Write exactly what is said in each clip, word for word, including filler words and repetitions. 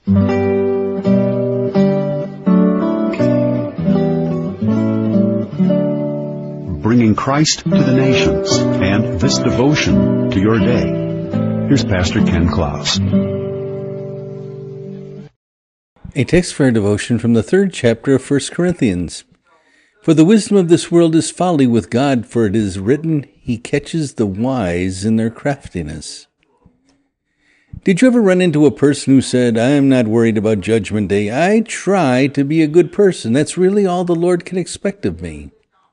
Bringing Christ to the nations and this devotion to your day. Here's Pastor Ken Klaus. A text for our devotion from the third chapter of First Corinthians. For the wisdom of this world is folly with God, for it is written, He catches the wise in their craftiness. Did you ever run into a person who said, I am not worried about Judgment Day. I try to be a good person. That's really all the Lord can expect of me.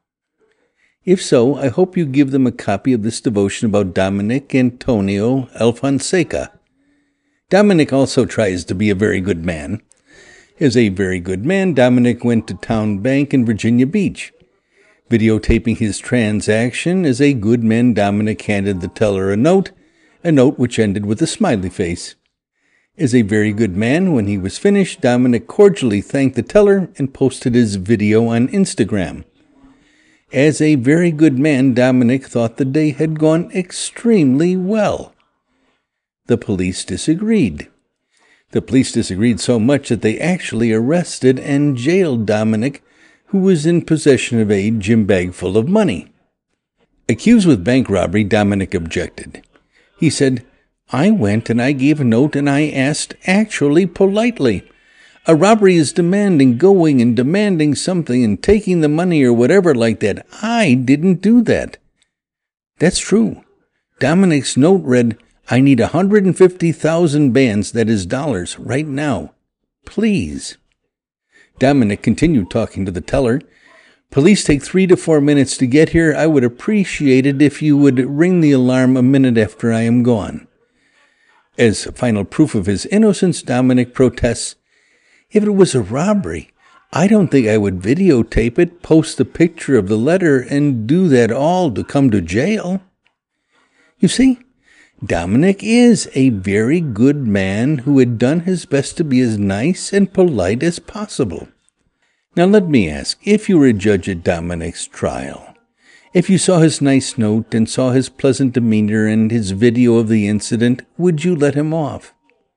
If so, I hope you give them a copy of this devotion about Dominic Antonio Alfonseca. Dominic also tries to be a very good man. As a very good man, Dominic went to Town Bank in Virginia Beach. Videotaping his transaction, as a good man, Dominic handed the teller a note, a note which ended with a smiley face. As a very good man, when he was finished, Dominic cordially thanked the teller and posted his video on Instagram. As a very good man, Dominic thought the day had gone extremely well. The police disagreed. The police disagreed so much that they actually arrested and jailed Dominic, who was in possession of a gym bag full of money. Accused with bank robbery, Dominic objected. He said, I went and I gave a note and I asked actually politely. A robbery is demanding going and demanding something and taking the money or whatever like that. I didn't do that. That's true. Dominic's note read, I need one hundred fifty thousand bands, that is dollars, right now. Please. Dominic continued talking to the teller. Police take three to four minutes to get here. I would appreciate it if you would ring the alarm a minute after I am gone. As final proof of his innocence, Dominic protests, if it was a robbery, I don't think I would videotape it, post a picture of the letter, and do that all to come to jail. You see, Dominic is a very good man who had done his best to be as nice and polite as possible. Now let me ask, if you were a judge at Dominic's trial, if you saw his nice note and saw his pleasant demeanor and his video of the incident, would you let him off?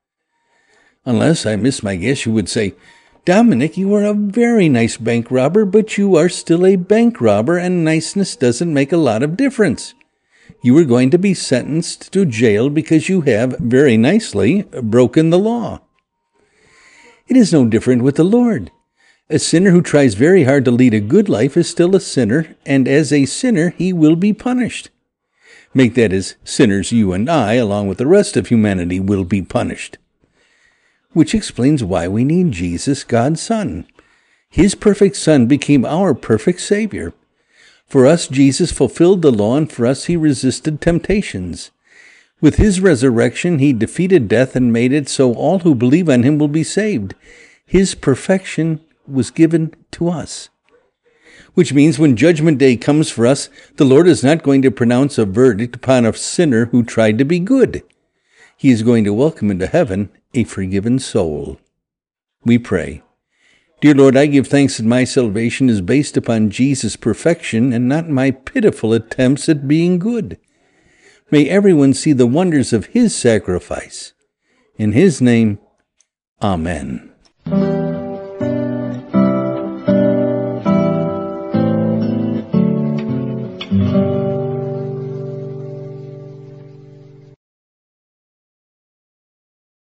Unless I miss my guess, you would say, Dominic, you are a very nice bank robber, but you are still a bank robber, and niceness doesn't make a lot of difference. You are going to be sentenced to jail because you have, very nicely, broken the law. It is no different with the Lord. A sinner who tries very hard to lead a good life is still a sinner, and as a sinner, he will be punished. Make that as sinners, you and I, along with the rest of humanity, will be punished. Which explains why we need Jesus, God's Son. His perfect Son became our perfect Savior. For us, Jesus fulfilled the law, and for us, he resisted temptations. With his resurrection, he defeated death and made it so all who believe on him will be saved. His perfection was given to us. Which means when Judgment Day comes for us, the Lord is not going to pronounce a verdict upon a sinner who tried to be good. He is going to welcome into heaven a forgiven soul. We pray. Dear Lord, I give thanks that my salvation is based upon Jesus' perfection and not my pitiful attempts at being good. May everyone see the wonders of his sacrifice. In his name, Amen.